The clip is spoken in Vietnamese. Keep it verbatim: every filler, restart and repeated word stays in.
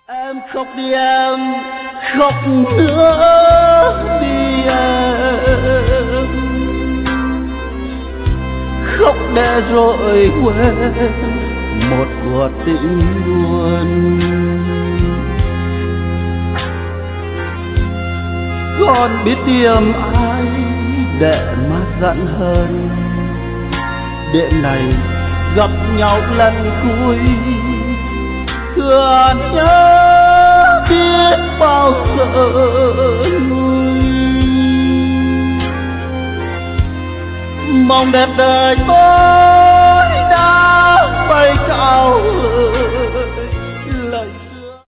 Em khóc đi em, khóc nữa đi em, khóc để rồi quên một cuộc tình buồn. Con biết tìm ai để mà giận hơn, đêm này gặp nhau lần cuối, thương nhớ biết bao giờ nguôi. Mong đẹp đời tôi